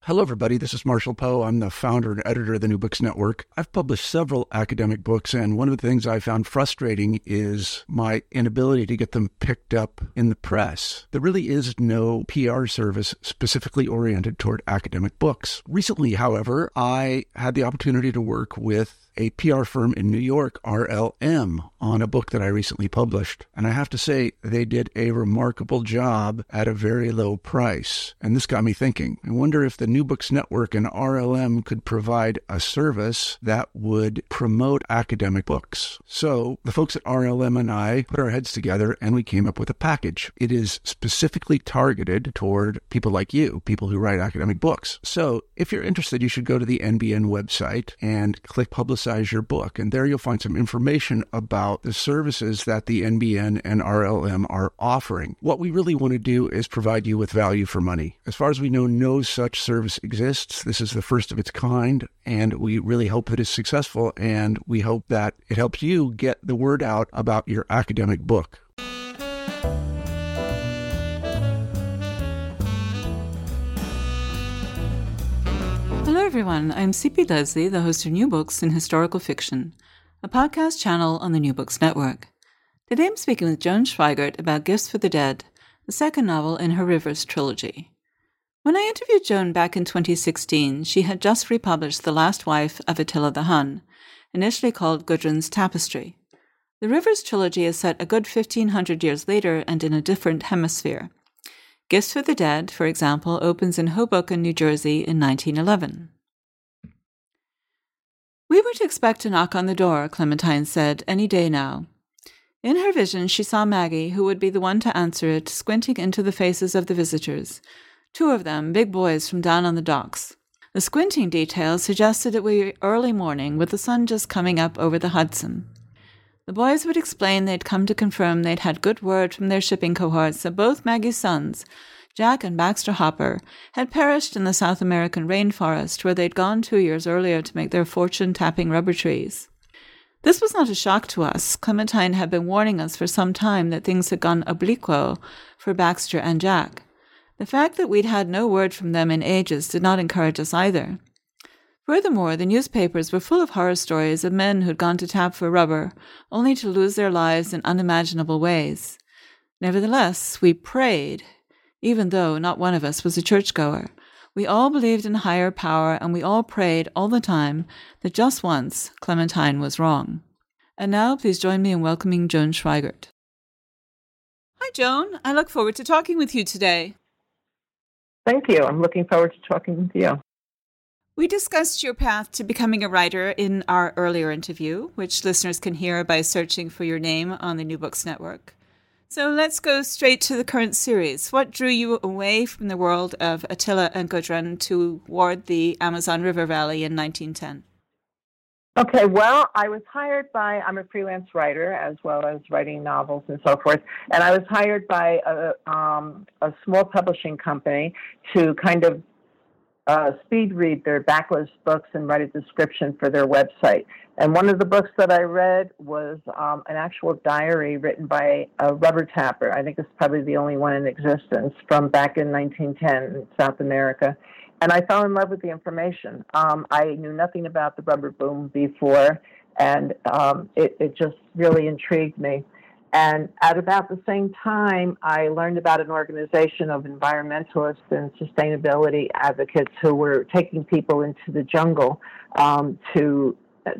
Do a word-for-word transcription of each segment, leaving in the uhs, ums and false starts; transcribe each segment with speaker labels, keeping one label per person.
Speaker 1: Hello, everybody. This is Marshall Poe. I'm the founder and editor of the New Books Network. I've published several academic books, and one of the things I found frustrating is my inability to get them picked up in the press. There really is no P R service specifically oriented toward academic books. Recently, however, I had the opportunity to work with a P R firm in New York, R L M, on a book that I recently published. And I have to say, they did a remarkable job at a very low price. And this got me thinking. I wonder if the New Books Network and R L M could provide a service that would promote academic books. So the folks at R L M and I put our heads together and we came up with a package. It is specifically targeted toward people like you, people who write academic books. So if you're interested, you should go to the N B N website and click Publicize your book. And there you'll find some information about the services that the N B N and R L M are offering. What we really want to do is provide you with value for money. As far as we know, no such service exists. This is the first of its kind, and we really hope that it's successful, and we hope that it helps you get the word out about your academic book.
Speaker 2: Hello everyone, I'm C P Lesley, the host of New Books in Historical Fiction, a podcast channel on the New Books Network. Today I'm speaking with Joan Schweigert about Gifts for the Dead, the second novel in her Rivers trilogy. When I interviewed Joan back in twenty sixteen, she had just republished The Last Wife of Attila the Hun, initially called Gudrun's Tapestry. The Rivers trilogy is set a good fifteen hundred years later and in a different hemisphere. Gifts for the Dead, for example, opens in Hoboken, New Jersey in nineteen eleven. We were to expect a knock on the door, Clementine said, any day now. In her vision, she saw Maggie, who would be the one to answer it, squinting into the faces of the visitors. Two of them, big boys from down on the docks. The squinting details suggested it would be early morning, with the sun just coming up over the Hudson. The boys would explain they'd come to confirm they'd had good word from their shipping cohorts that both Maggie's sons, Jack and Baxter Hopper, had perished in the South American rainforest where they'd gone two years earlier to make their fortune tapping rubber trees. This was not a shock to us. Clementine had been warning us for some time that things had gone obliquo for Baxter and Jack. The fact that we'd had no word from them in ages did not encourage us either. Furthermore, the newspapers were full of horror stories of men who'd gone to tap for rubber, only to lose their lives in unimaginable ways. Nevertheless, we prayed, even though not one of us was a churchgoer. We all believed in higher power, and we all prayed all the time that just once Clementine was wrong. And now, please join me in welcoming Joan Schweigert. Hi, Joan. I look forward to talking with you today.
Speaker 3: Thank you. I'm looking forward to talking with you.
Speaker 2: We discussed your path to becoming a writer in our earlier interview, which listeners can hear by searching for your name on the New Books Network. So let's go straight to the current series. What drew you away from the world of Attila and Gudrun toward the Amazon River Valley in nineteen ten?
Speaker 3: Okay, well, I was hired by, I'm a freelance writer as well as writing novels and so forth, and I was hired by a, um, a small publishing company to kind of Uh, speed read their backlist books and write a description for their website. And one of the books that I read was um, an actual diary written by a rubber tapper. I think it's probably the only one in existence from back in nineteen ten in South America. And I fell in love with the information. Um, I knew nothing about the rubber boom before, and um, it, it just really intrigued me. And at about the same time, I learned about an organization of environmentalists and sustainability advocates who were taking people into the jungle um, to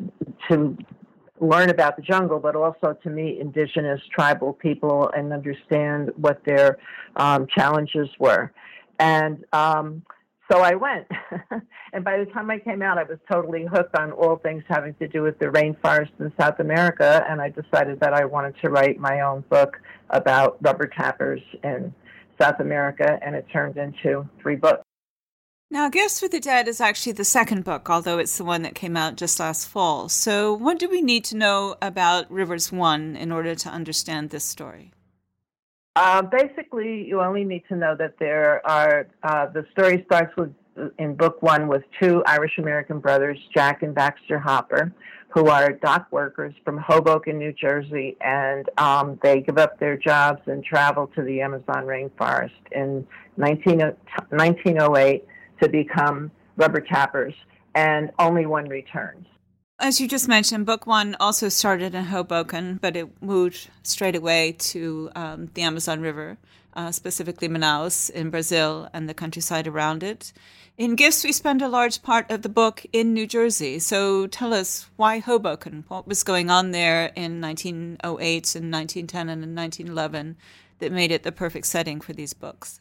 Speaker 3: to learn about the jungle, but also to meet indigenous tribal people and understand what their um, challenges were. And um, so I went. And by the time I came out, I was totally hooked on all things having to do with the rainforest in South America, and I decided that I wanted to write my own book about rubber tappers in South America, and it turned into three books.
Speaker 2: Now, Gifts for the Dead is actually the second book, although it's the one that came out just last fall. So what do we need to know about Rivers one in order to understand this story?
Speaker 3: Uh, basically, you only need to know that there are, uh, the story starts with, in book one, with two Irish-American brothers, Jack and Baxter Hopper, who are dock workers from Hoboken, New Jersey, and um, they give up their jobs and travel to the Amazon rainforest in nineteen oh eight to become rubber tappers, and only one returns.
Speaker 2: As you just mentioned, book one also started in Hoboken, but it moved straight away to um, the Amazon River, uh, specifically Manaus in Brazil and the countryside around it. In Gifts, we spend a large part of the book in New Jersey. So tell us, why Hoboken? What was going on there in nineteen oh eight and nineteen ten and in nineteen eleven that made it the perfect setting for these books?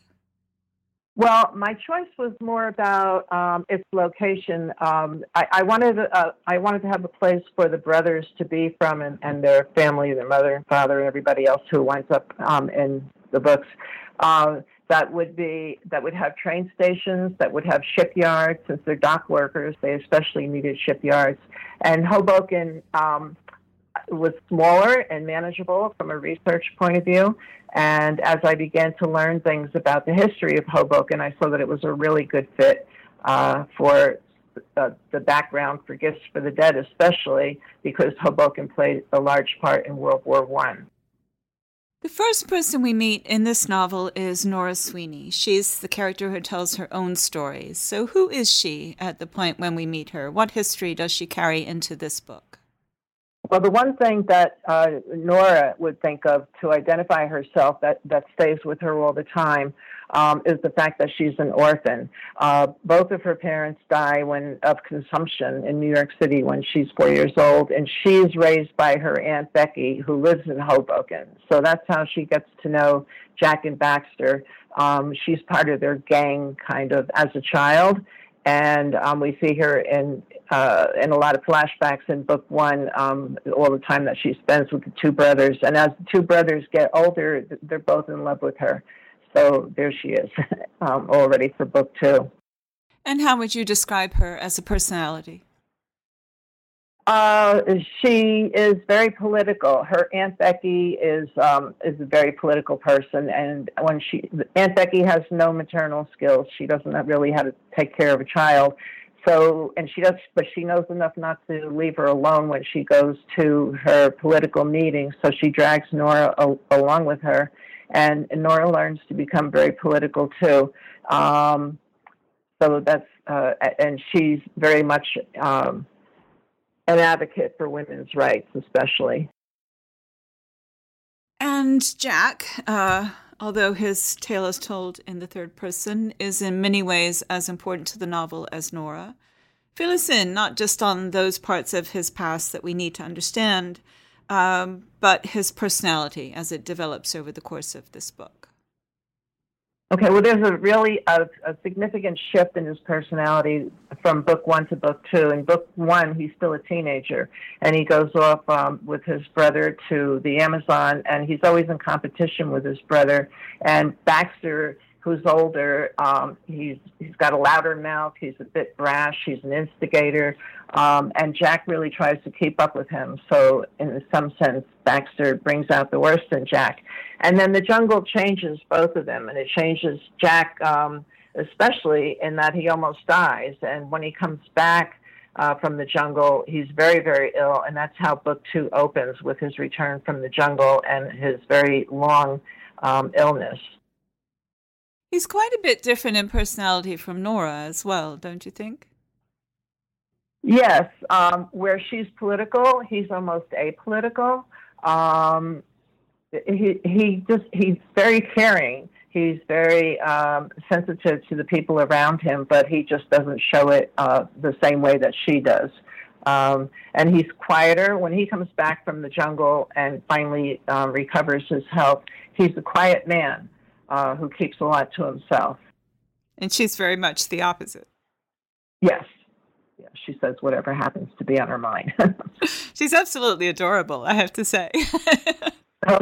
Speaker 3: Well, my choice was more about um, its location. Um, I, I wanted uh, I wanted to have a place for the brothers to be from, and, and their family, their mother and father, and everybody else who winds up um, in the books. Uh, that would be that would have train stations, that would have shipyards. Since they're dock workers, they especially needed shipyards. And Hoboken um, was smaller and manageable from a research point of view. And as I began to learn things about the history of Hoboken, I saw that it was a really good fit uh, for uh, the background for Gifts for the Dead, especially because Hoboken played a large part in World War One.
Speaker 2: The first person we meet in this novel is Nora Sweeney. She's the character who tells her own stories. So who is she at the point when we meet her? What history does she carry into this book?
Speaker 3: Well, the one thing that uh, Nora would think of to identify herself that, that stays with her all the time um, is the fact that she's an orphan. Uh, both of her parents die when of consumption in New York City when she's four years old, and she's raised by her Aunt Becky, who lives in Hoboken. So that's how she gets to know Jack and Baxter. Um, she's part of their gang kind of as a child. And um, we see her in uh, in a lot of flashbacks in book one, um, all the time that she spends with the two brothers. And as the two brothers get older, they're both in love with her. So there she is, um, all ready for book two.
Speaker 2: And how would you describe her as a personality?
Speaker 3: Uh, she is very political. Her Aunt Becky is um, is a very political person, and when she Aunt Becky has no maternal skills, she doesn't really how to take care of a child. So, and she does, but she knows enough not to leave her alone when she goes to her political meetings. So she drags Nora a- along with her, and, and Nora learns to become very political too. Um, so that's uh, and she's very much. Um, an advocate for women's rights, especially.
Speaker 2: And Jack, uh, although his tale is told in the third person, is in many ways as important to the novel as Nora. Fill us in, not just on those parts of his past that we need to understand, um, but his personality as it develops over the course of this book.
Speaker 3: Okay, well, there's a really a, a significant shift in his personality from book one to book two. In book one, he's still a teenager, and he goes off um, with his brother to the Amazon, and he's always in competition with his brother. And Baxter, who's older, um, he's he's got a louder mouth, he's a bit brash, he's an instigator, um, and Jack really tries to keep up with him. So in some sense, Baxter brings out the worst in Jack. And then the jungle changes both of them, and it changes Jack um, especially in that he almost dies. And when he comes back uh, from the jungle, he's very, very ill, and that's how book two opens, with his return from the jungle and his very long um, illness.
Speaker 2: He's quite a bit different in personality from Nora as well, don't you think?
Speaker 3: Yes, um, where she's political, he's almost apolitical. Um, he he just he's very caring. He's very um, sensitive to the people around him, but he just doesn't show it uh, the same way that she does. Um, and he's quieter when he comes back from the jungle and finally uh, recovers his health. He's a quiet man uh, who keeps a lot to himself.
Speaker 2: And she's very much the opposite.
Speaker 3: Yes. Yeah, she says whatever happens to be on her mind.
Speaker 2: She's absolutely adorable, I have to say.
Speaker 3: Oh.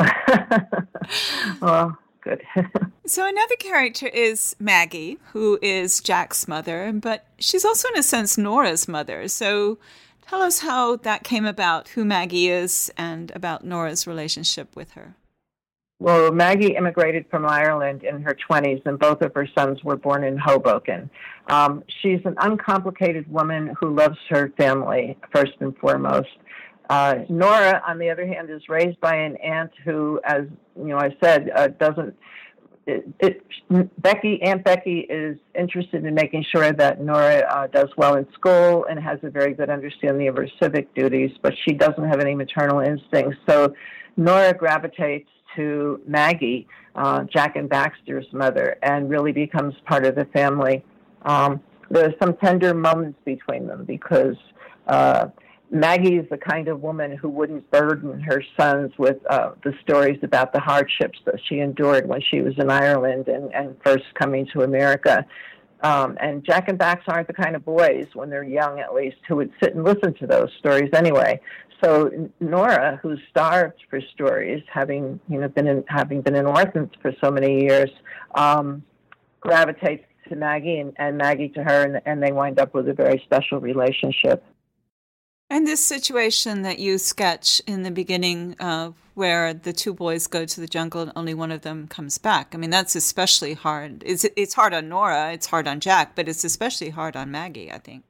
Speaker 3: Well, good.
Speaker 2: So another character is Maggie, who is Jack's mother, but she's also in a sense Nora's mother. So tell us how that came about, who Maggie is, and about Nora's relationship with her.
Speaker 3: Well, Maggie immigrated from Ireland in her twenties, and both of her sons were born in Hoboken. Um, she's an uncomplicated woman who loves her family, first and foremost. Uh, Nora, on the other hand, is raised by an aunt who, as you know, I said, uh, doesn't it, it, Becky, Aunt Becky is interested in making sure that Nora uh, does well in school and has a very good understanding of her civic duties, but she doesn't have any maternal instincts. So Nora gravitates to Maggie, uh, Jack and Baxter's mother, and really becomes part of the family. Um, there are some tender moments between them because uh, Maggie is the kind of woman who wouldn't burden her sons with uh, the stories about the hardships that she endured when she was in Ireland and, and first coming to America. Um, and Jack and Bax aren't the kind of boys, when they're young at least, who would sit and listen to those stories anyway. So Nora, who's starved for stories, having you know been in, having been an orphan for so many years, um, gravitates to Maggie and, and Maggie to her, and, and they wind up with a very special relationship.
Speaker 2: And this situation that you sketch in the beginning, uh, where the two boys go to the jungle and only one of them comes back, I mean, that's especially hard. It's, it's hard on Nora, it's hard on Jack, but it's especially hard on Maggie, I think.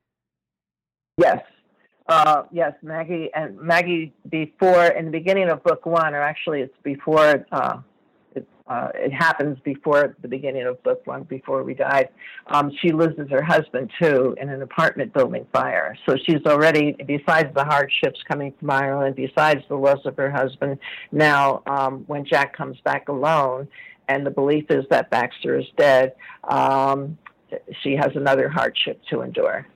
Speaker 3: Yes. Uh, yes, Maggie, and Maggie before, in the beginning of book one, or actually it's before, uh, it, uh, it happens before the beginning of book one, before we died. Um, she loses her husband, too, in an apartment building fire. So she's already, besides the hardships coming from Ireland, besides the loss of her husband, now um, when Jack comes back alone, and the belief is that Baxter is dead, um, she has another hardship to endure.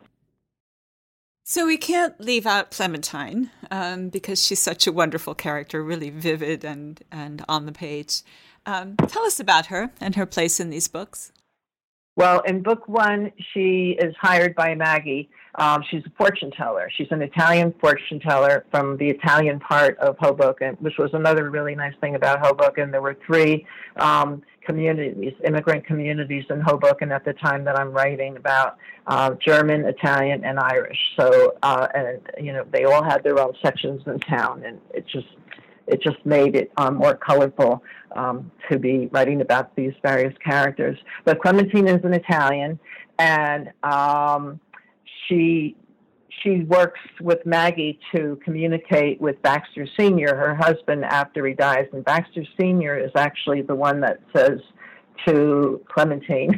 Speaker 2: So we can't leave out Clementine um, because she's such a wonderful character, really vivid and, and on the page. Um, tell us about her and her place in these books.
Speaker 3: Well, in book one, she is hired by Maggie. Um, she's a fortune teller. She's an Italian fortune teller from the Italian part of Hoboken, which was another really nice thing about Hoboken. There were three um, communities, immigrant communities in Hoboken at the time that I'm writing about, uh, German, Italian, and Irish. So, uh, and you know, they all had their own sections in town, and it just it just made it um, more colorful um, to be writing about these various characters. But Clementine is an Italian, and um, she she works with Maggie to communicate with Baxter Senior, her husband, after he dies. And Baxter Senior is actually the one that says to Clementine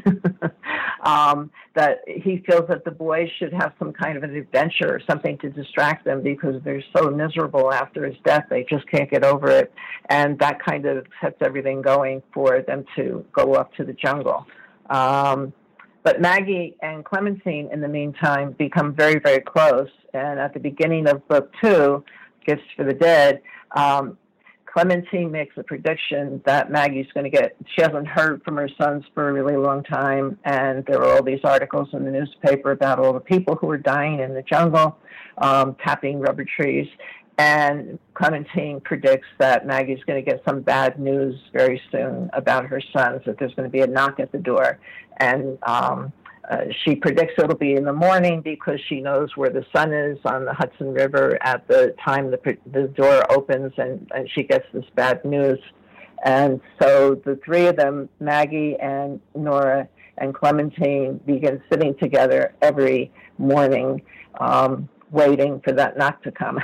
Speaker 3: um, that he feels that the boys should have some kind of an adventure or something to distract them because they're so miserable after his death. They just can't get over it. And that kind of sets everything going for them to go off to the jungle. Um, But Maggie and Clementine, in the meantime, become very, very close. And at the beginning of book two, Gifts for the Dead, um, Clementine makes a prediction that Maggie's going to get, she hasn't heard from her sons for a really long time. And there are all these articles in the newspaper about all the people who are dying in the jungle, um, tapping rubber trees. And Clementine predicts that Maggie's going to get some bad news very soon about her sons, that there's going to be a knock at the door. And um, uh, she predicts it'll be in the morning because she knows where the sun is on the Hudson River at the time the, the door opens, and, and she gets this bad news. And so the three of them, Maggie and Nora and Clementine, begin sitting together every morning, um, waiting for that knock to come.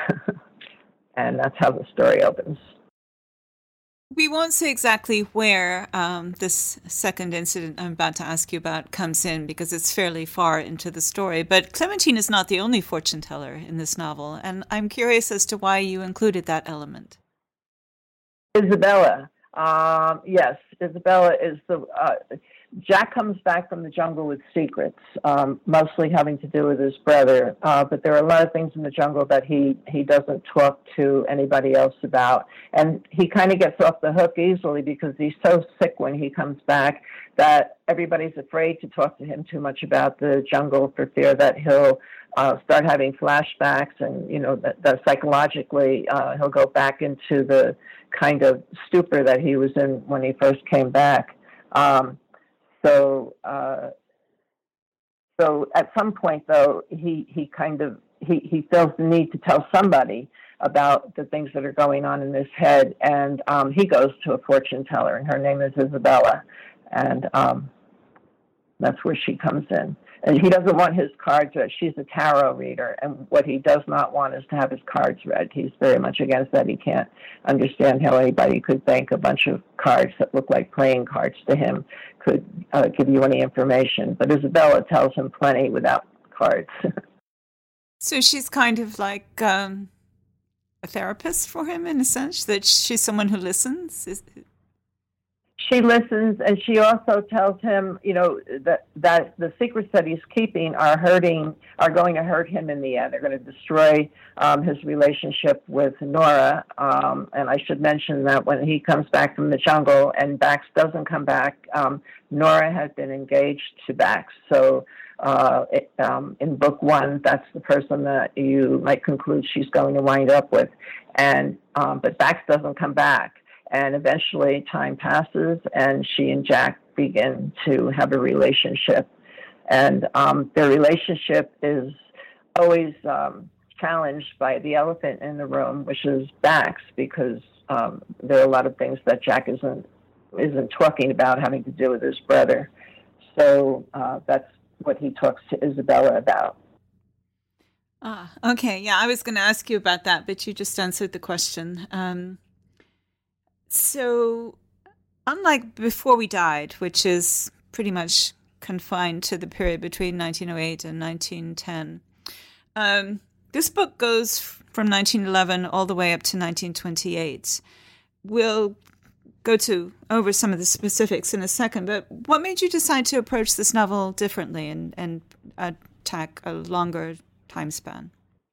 Speaker 3: And that's how the story opens.
Speaker 2: We won't say exactly where um, this second incident I'm about to ask you about comes in because it's fairly far into the story. But Clementine is not the only fortune teller in this novel, and I'm curious as to why you included that element.
Speaker 3: Isabella. Um, yes, Isabella is the... Uh, Jack comes back from the jungle with secrets, um, mostly having to do with his brother. Uh, but there are a lot of things in the jungle that he, he doesn't talk to anybody else about. And he kind of gets off the hook easily because he's so sick when he comes back that everybody's afraid to talk to him too much about the jungle for fear that he'll uh, start having flashbacks and, you know, that, that psychologically uh, he'll go back into the kind of stupor that he was in when he first came back. Um, So, uh, so at some point, though, he, he kind of, he, he feels the need to tell somebody about the things that are going on in his head. And um, he goes to a fortune teller, and her name is Isabella. And um, That's where she comes in. And he doesn't want his cards read. She's a tarot reader, and what he does not want is to have his cards read. He's very much against that. He can't understand how anybody could think a bunch of cards that look like playing cards to him could uh, give you any information. But Isabella tells him plenty without cards.
Speaker 2: So she's kind of like um, a therapist for him, in a sense, that she's someone who listens? Is...
Speaker 3: She listens, and she also tells him, you know, that that the secrets that he's keeping are hurting, are going to hurt him in the end. They're going to destroy um, his relationship with Nora. Um, and I should mention that when he comes back from the jungle and Bax doesn't come back, um, Nora has been engaged to Bax. So uh, it, um, in book one, that's the person that you might conclude she's going to wind up with. And um, but Bax doesn't come back. And eventually time passes, and she and Jack begin to have a relationship. And um, their relationship is always um, challenged by the elephant in the room, which is Bax, because um, there are a lot of things that Jack isn't isn't talking about having to do with his brother. So uh, that's what he talks to Isabella about.
Speaker 2: Ah, okay. Yeah, I was going to ask you about that, but you just answered the question. Um So, unlike Before We Died, which is pretty much confined to the period between nineteen oh eight and nineteen ten, um, this book goes from nineteen eleven all the way up to nineteen twenty-eight. We'll go to over some of the specifics in a second, but what made you decide to approach this novel differently and, and attack a longer time span?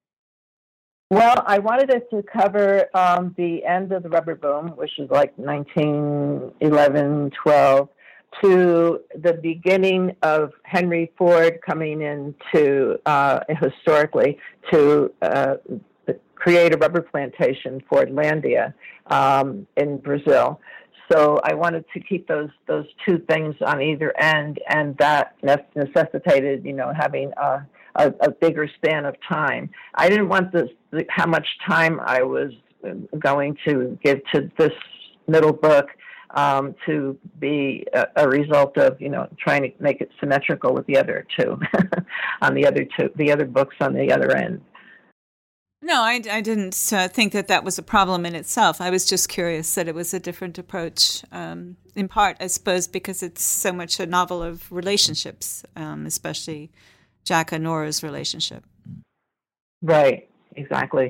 Speaker 3: Well, I wanted it to cover um, the end of the rubber boom, which is like nineteen eleven, twelve, to the beginning of Henry Ford coming into, uh, historically, to uh, create a rubber plantation, Fordlandia, um, in Brazil. So I wanted to keep those those two things on either end, and that necessitated, you know, having a A, a bigger span of time. I didn't want this, how much time I was going to give to this middle book um, to be a, a result of, you know, trying to make it symmetrical with the other two, on the other two, the other books on the other end.
Speaker 2: No, I, I didn't uh, think that that was a problem in itself. I was just curious that it was a different approach, um, in part, I suppose, because it's so much a novel of relationships, um, especially Jack and Nora's relationship.
Speaker 3: Right, exactly.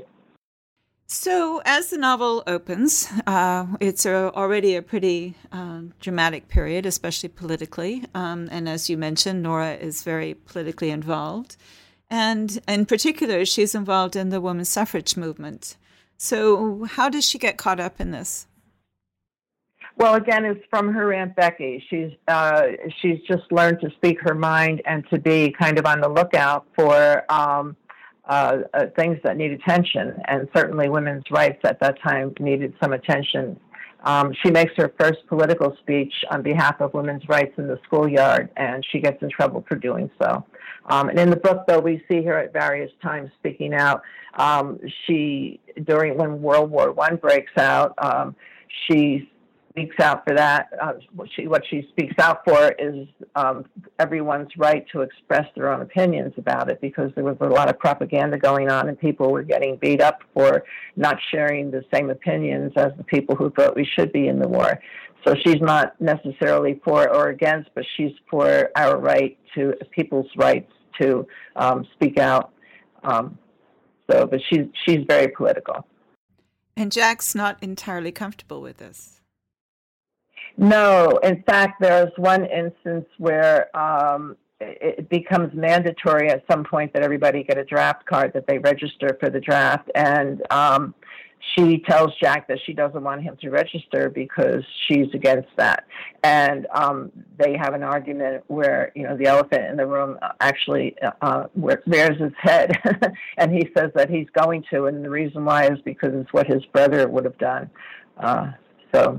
Speaker 2: So as the novel opens, uh, it's a, already a pretty uh, dramatic period, especially politically. Um, and as you mentioned, Nora is very politically involved. And in particular, she's involved in the women's suffrage movement. So how does she get caught up in this?
Speaker 3: Well, again, it's from her Aunt Becky. She's uh, she's just learned to speak her mind and to be kind of on the lookout for um, uh, uh, things that need attention. And certainly women's rights at that time needed some attention. Um, she makes her first political speech on behalf of women's rights in the schoolyard, and she gets in trouble for doing so. Um, and in the book, though, we see her at various times speaking out. Um, she, during when World War One breaks out, um, she speaks out for that. Uh, what she what she speaks out for is um, everyone's right to express their own opinions about it, because there was a lot of propaganda going on and people were getting beat up for not sharing the same opinions as the people who thought we should be in the war. So she's not necessarily for or against, but she's for our right to people's rights to um, speak out. Um, so, but she's she's very political.
Speaker 2: And Jack's not entirely comfortable with this.
Speaker 3: No, in fact, there's one instance where um, it becomes mandatory at some point that everybody get a draft card, that they register for the draft. And um, she tells Jack that she doesn't want him to register because she's against that. And um, they have an argument where, you know, the elephant in the room actually uh, rears his head. And he says that he's going to. And the reason why is because it's what his brother would have done. Uh, so...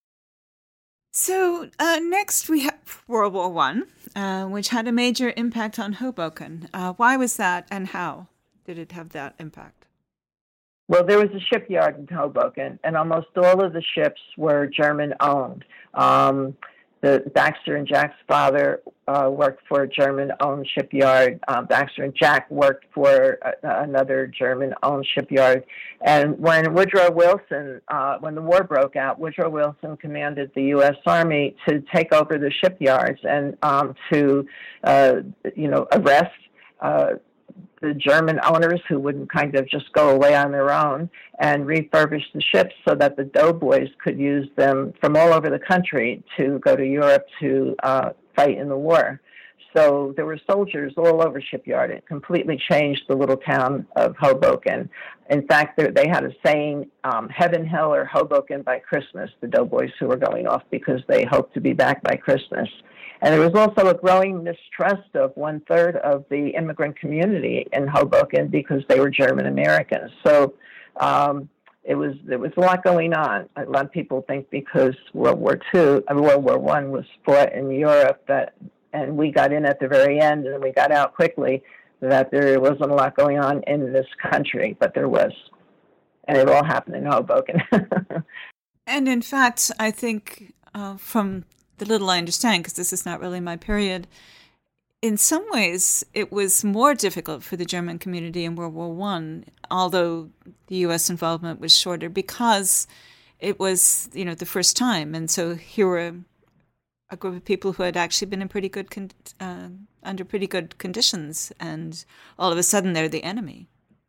Speaker 2: So uh, next we have World War One, uh, which had a major impact on Hoboken. Uh, why was that, and how did it have that impact?
Speaker 3: Well, there was a shipyard in Hoboken, and almost all of the ships were German-owned. Um, the Baxter and Jack's father uh, worked for a German-owned shipyard. Uh, Baxter and Jack worked for a, another German-owned shipyard. And when Woodrow Wilson, uh, when the war broke out, Woodrow Wilson commanded the U S Army to take over the shipyards and um, to, uh, you know, arrest uh, the German owners who wouldn't kind of just go away on their own, and refurbish the ships so that the doughboys could use them from all over the country to go to Europe to uh, fight in the war. So there were soldiers all over Shipyard. It completely changed the little town of Hoboken. In fact, they had a saying, um, heaven, hell, or Hoboken by Christmas, the doughboys who were going off because they hoped to be back by Christmas. And there was also a growing mistrust of one-third of the immigrant community in Hoboken because they were German Americans. So um, it was there was a lot going on. A lot of people think because World War Two, uh, World War One was fought in Europe, that, and we got in at the very end and we got out quickly, that there wasn't a lot going on in this country, but there was. And it all happened in Hoboken.
Speaker 2: And in fact, I think uh, from the little I understand, because this is not really my period, in some ways it was more difficult for the German community in World War One, although the U S involvement was shorter, because it was, you know, the first time. And so here were a group of people who had actually been in pretty good con- uh, under pretty good conditions, and all of a sudden they're the enemy.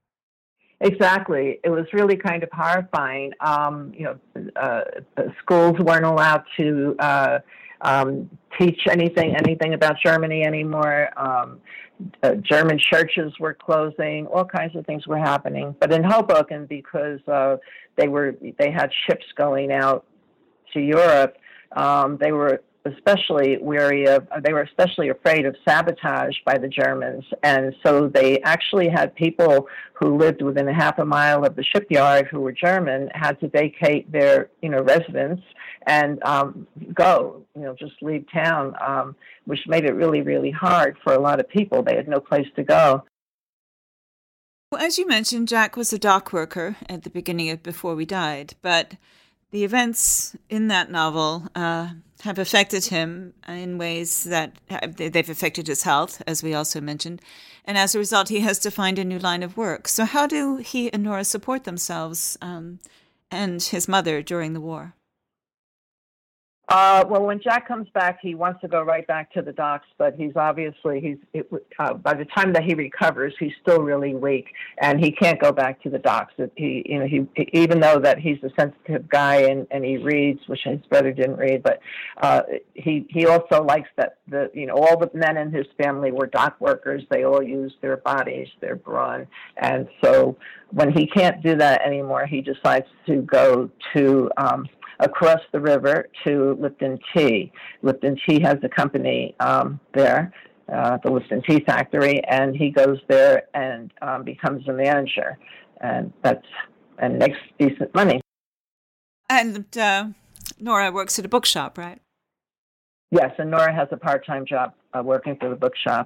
Speaker 3: Exactly. It was really kind of horrifying. Um, you know, uh, the schools weren't allowed to uh, um, teach anything, anything about Germany anymore. Um, uh, German churches were closing. All kinds of things were happening. But in Hoboken, because uh, they were, they had ships going out to Europe, um, they were especially weary of, they were especially afraid of sabotage by the Germans. And so they actually had people who lived within a half a mile of the shipyard who were German had to vacate their, you know, residence and um, go, you know, just leave town, um, which made it really, really hard for a lot of people. They had no place to go.
Speaker 2: Well, as you mentioned, Jack was a dock worker at the beginning of Before We Died, but the events in that novel uh, have affected him in ways that they've affected his health, as we also mentioned. And as a result, he has to find a new line of work. So how do he and Nora support themselves um, and his mother during the war?
Speaker 3: Uh, well, when Jack comes back, he wants to go right back to the docks, but he's obviously, he's it, uh, by the time that he recovers, he's still really weak, and he can't go back to the docks. It, he, you know, he even though that he's a sensitive guy and, and he reads, which his brother didn't read, but uh, he he also likes that the you know all the men in his family were dock workers. They all used their bodies, their brawn, and so when he can't do that anymore, he decides to go to Um, across the river to Lipton Tea. Lipton Tea has a company um, there, uh, the Lipton Tea Factory, and he goes there and um, becomes a manager, and that's and makes decent money.
Speaker 2: And uh, Nora works at a bookshop, right?
Speaker 3: Yes, and Nora has a part-time job uh, working for the bookshop.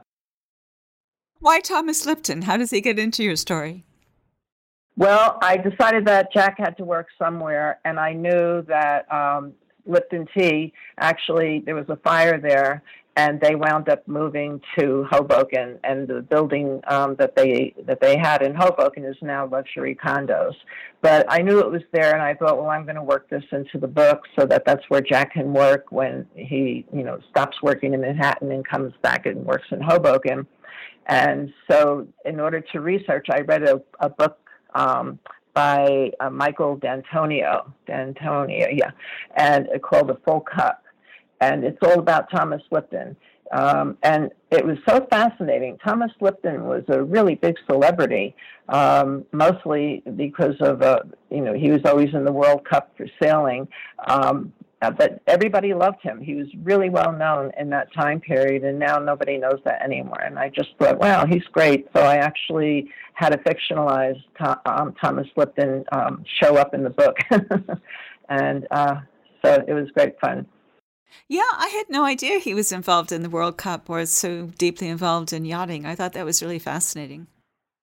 Speaker 2: Why Thomas Lipton? How does he get into your story?
Speaker 3: Well, I decided that Jack had to work somewhere, and I knew that um, Lipton Tea, actually, there was a fire there, and they wound up moving to Hoboken, and the building um, that they that they had in Hoboken is now luxury condos. But I knew it was there, and I thought, well, I'm going to work this into the book so that that's where Jack can work when he, you know, stops working in Manhattan and comes back and works in Hoboken. And so in order to research, I read a, a book Um, by uh, Michael D'Antonio, D'Antonio, yeah, and it's called The Full Cup, and it's all about Thomas Lipton, um, and it was so fascinating. Thomas Lipton was a really big celebrity, um, mostly because of, uh, you know, he was always in the World Cup for sailing, um, Uh, but everybody loved him. He was really well known in that time period, and now nobody knows that anymore. And I just thought, wow, he's great. So I actually had a fictionalized Th- um, Thomas Lipton um, show up in the book. and uh, so it was great fun.
Speaker 2: Yeah, I had no idea he was involved in the World Cup or so deeply involved in yachting. I thought that was really fascinating.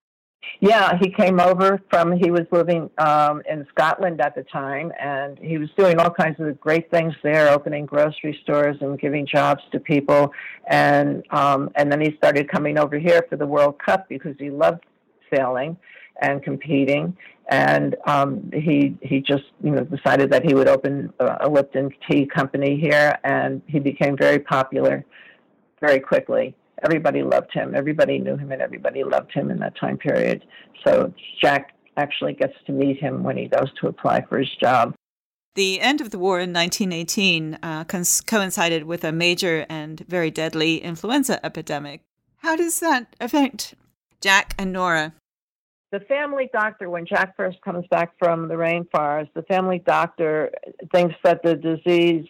Speaker 3: Yeah, he came over from, he was living um, in Scotland at the time, and he was doing all kinds of great things there, opening grocery stores and giving jobs to people. And um, and then he started coming over here for the World Cup because he loved sailing and competing. And um, he he just you know decided that he would open a, a Lipton tea company here, and he became very popular very quickly. Everybody loved him. Everybody knew him, and everybody loved him in that time period. So Jack actually gets to meet him when he goes to apply for his job.
Speaker 2: The end of the war in nineteen eighteen uh, cons- coincided with a major and very deadly influenza epidemic. How does that affect Jack and Nora?
Speaker 3: The family doctor, when Jack first comes back from the rainforest, the family doctor thinks that the disease,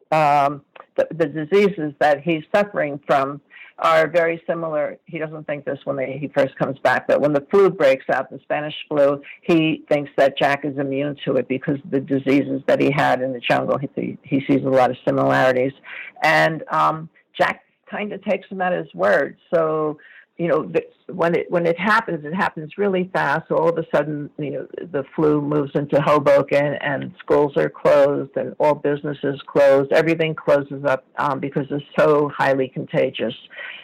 Speaker 3: um, the, the diseases that he's suffering from are very similar. He doesn't think this when they, he first comes back, but when the flu breaks out, the Spanish flu, he thinks that Jack is immune to it because of the diseases that he had in the jungle. He, he sees a lot of similarities. And um, Jack kind of takes him at his word. So, you know, when it when it happens, it happens really fast. So all of a sudden, you know, the flu moves into Hoboken, and schools are closed, and all businesses closed. Everything closes up um, because it's so highly contagious.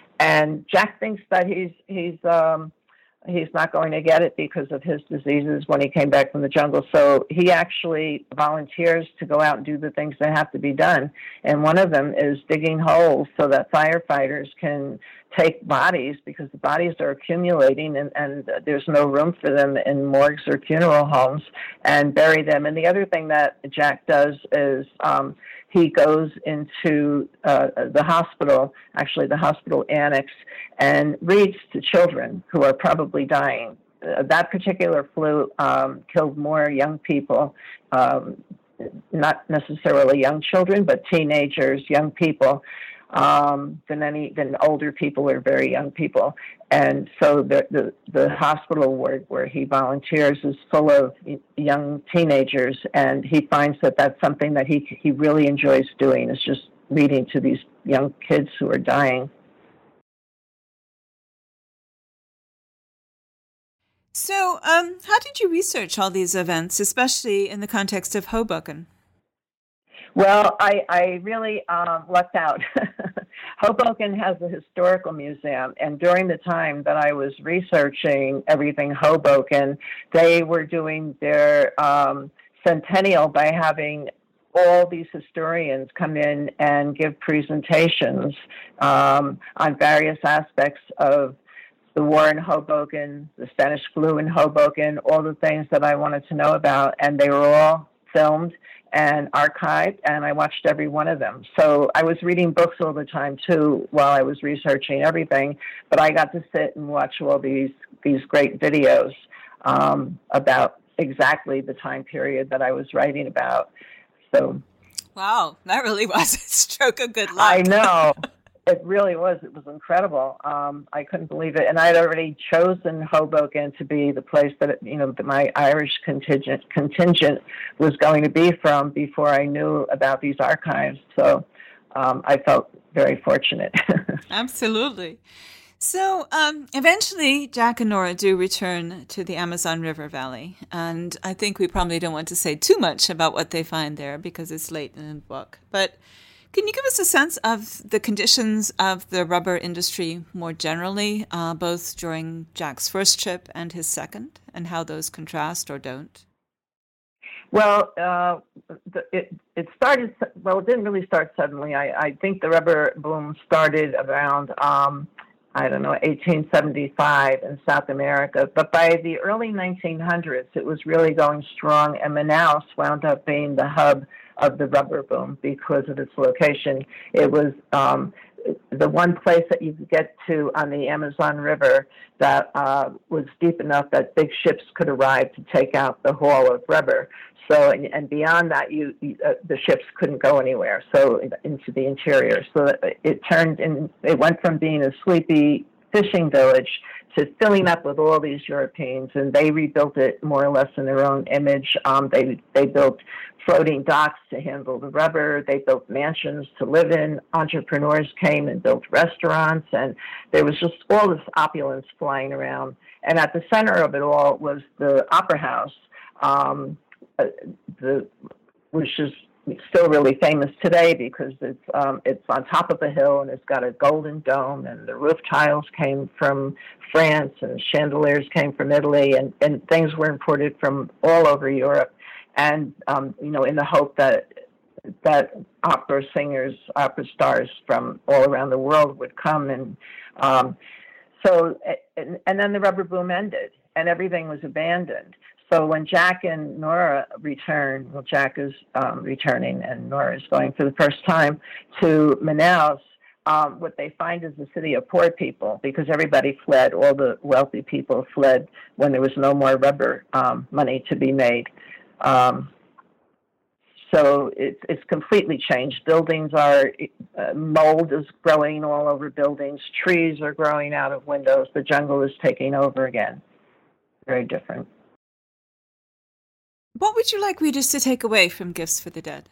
Speaker 3: And Jack thinks that he's he's um, he's not going to get it because of his diseases when he came back from the jungle. So he actually volunteers to go out and do the things that have to be done. And one of them is digging holes so that firefighters can take bodies, because the bodies are accumulating, and, and there's no room for them in morgues or funeral homes, and bury them. And the other thing that Jack does is um, he goes into uh, the hospital, actually the hospital annex, and reads to children who are probably dying. Uh, that particular flu um, killed more young people, um, not necessarily young children, but teenagers, young people, um, than any than older people or very young people. And so the, the, the hospital ward where he volunteers is full of young teenagers, and he finds that that's something that he he really enjoys doing, is just reading to these young kids who are dying.
Speaker 2: So, um, how did you research all these events, especially in the context of Hoboken?
Speaker 3: Well, I, I really um, lucked out. Hoboken has a historical museum, and during the time that I was researching everything Hoboken, they were doing their um, centennial by having all these historians come in and give presentations um, on various aspects of the war in Hoboken, the Spanish flu in Hoboken, all the things that I wanted to know about, and they were all filmed and archived, and I watched every one of them. So I was reading books all the time too while I was researching everything, but I got to sit and watch all these these great videos um, about exactly the time period that I was writing about. So,
Speaker 2: wow, that really was a stroke of good luck.
Speaker 3: I know. It really was. It was incredible. Um, I couldn't believe it. And I had already chosen Hoboken to be the place that, it, you know, that my Irish contingent contingent was going to be from before I knew about these archives. So um, I felt very fortunate.
Speaker 2: Absolutely. So um, eventually, Jack and Nora do return to the Amazon River Valley. And I think we probably don't want to say too much about what they find there because it's late in the book. But can you give us a sense of the conditions of the rubber industry more generally, uh, both during Jack's first trip and his second, and how those contrast or don't?
Speaker 3: Well, uh, the, it it started, well, it didn't really start suddenly. I, I think the rubber boom started around, um, I don't know, eighteen seventy-five in South America. But by the early nineteen hundreds, it was really going strong, and Manaus wound up being the hub of the rubber boom because of its location. It was um, the one place that you could get to on the Amazon River that uh, was deep enough that big ships could arrive to take out the haul of rubber. So, and, and beyond that, you, you uh, the ships couldn't go anywhere. So into the interior. So it turned in. It went from being a sleepy fishing village to filling up with all these Europeans, and they rebuilt it more or less in their own image. Um, they they built floating docks to handle the rubber. They built mansions to live in. Entrepreneurs came and built restaurants, and there was just all this opulence flying around. And at the center of it all was the Opera House, um, the which is still really famous today because it's um, it's on top of a hill and it's got a golden dome, and the roof tiles came from France and chandeliers came from Italy, and, and things were imported from all over Europe. And, um, you know, in the hope that that opera singers, opera stars from all around the world would come. And um, so, and, and then the rubber boom ended and everything was abandoned. So when Jack and Nora return, well, Jack is um, returning and Nora is going for the first time to Manaus, um, what they find is a city of poor people because everybody fled. All the wealthy people fled when there was no more rubber um, money to be made. Um, so it's it's completely changed. Buildings are, uh, mold is growing all over buildings. Trees are growing out of windows. The jungle is taking over again. Very different.
Speaker 2: What would you like readers to take away from Gifts for the Dead?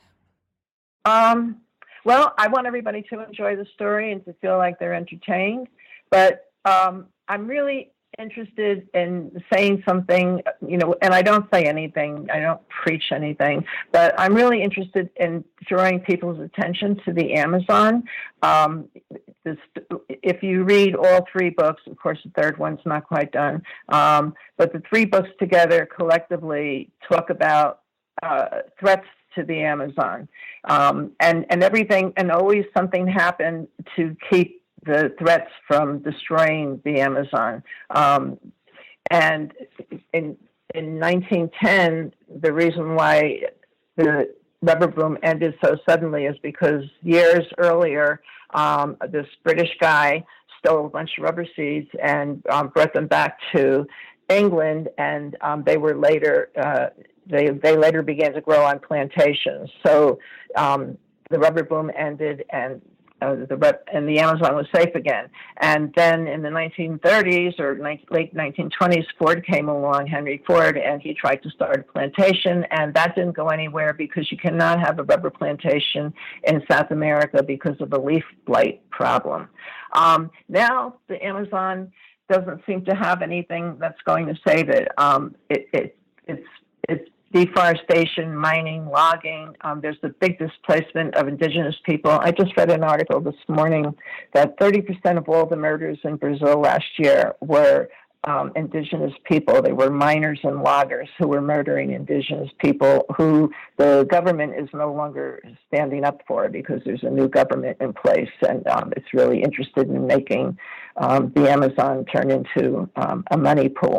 Speaker 3: Um, well, I want everybody to enjoy the story and to feel like they're entertained. But um, I'm really interested in saying something, you know, and I don't say anything, I don't preach anything, but I'm really interested in drawing people's attention to the Amazon. Um, this, if you read all three books, of course the third one's not quite done, um, but the three books together collectively talk about uh, threats to the Amazon, um, and, and everything, and always something happened to keep the threats from destroying the Amazon. Um, and in in nineteen ten, the reason why the rubber boom ended so suddenly is because years earlier, um, this British guy stole a bunch of rubber seeds and um, brought them back to England, and um, they were later uh, they they later began to grow on plantations. So um, the rubber boom ended, and Uh, the and the Amazon was safe again. And then in the nineteen thirties or late nineteen twenties, Ford came along, Henry Ford, and he tried to start a plantation, and that didn't go anywhere because you cannot have a rubber plantation in South America because of a leaf blight problem. Um, now the Amazon doesn't seem to have anything that's going to save it. Um, it, it it's it's deforestation, mining, logging. Um, there's a big displacement of indigenous people. I just read an article this morning that thirty percent of all the murders in Brazil last year were um, indigenous people. They were miners and loggers who were murdering indigenous people who the government is no longer standing up for because there's a new government in place, and um, it's really interested in making um, the Amazon turn into um, a money pool.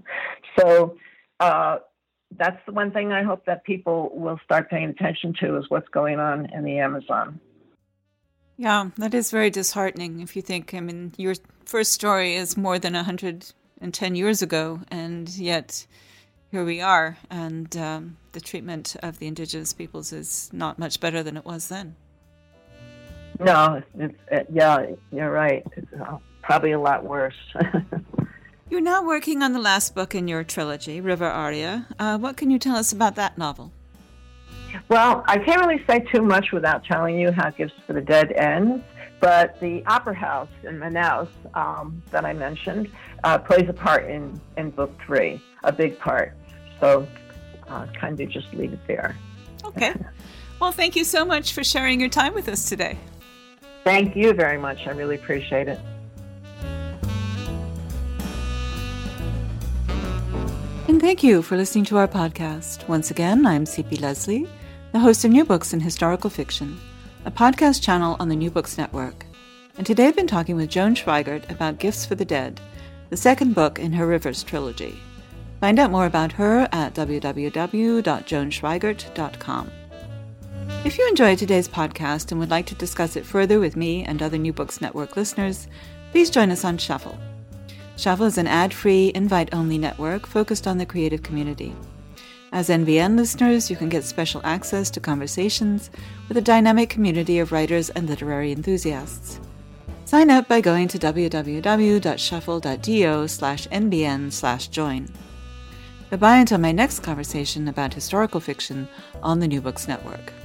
Speaker 3: so, uh, That's the one thing I hope that people will start paying attention to is what's going on in the Amazon.
Speaker 2: Yeah, that is very disheartening if you think, I mean, your first story is more than one hundred ten years ago, and yet here we are, and um, the treatment of the indigenous peoples is not much better than it was then.
Speaker 3: No, it's, it, yeah, you're right. It's uh, probably a lot worse.
Speaker 2: You're now working on the last book in your trilogy, River Aria. Uh, what can you tell us about that novel?
Speaker 3: Well, I can't really say too much without telling you how Gifts for the Dead ends, but the Opera House in Manaus um, that I mentioned uh, plays a part in, in book three, a big part. So uh, kind of just leave it there.
Speaker 2: Okay. Well, thank you so much for sharing your time with us today.
Speaker 3: Thank you very much. I really appreciate it.
Speaker 2: And thank you for listening to our podcast. Once again, I'm C P Leslie, the host of New Books in Historical Fiction, a podcast channel on the New Books Network. And today I've been talking with Joan Schweigert about Gifts for the Dead, the second book in her Rivers trilogy. Find out more about her at w w w dot joan schweigert dot com. If you enjoyed today's podcast and would like to discuss it further with me and other New Books Network listeners, please join us on Shuffle. Shuffle is an ad-free, invite-only network focused on the creative community. As N V N listeners, you can get special access to conversations with a dynamic community of writers and literary enthusiasts. Sign up by going to www.shuffle.do slash nbn slash join. Goodbye until my next conversation about historical fiction on the New Books Network.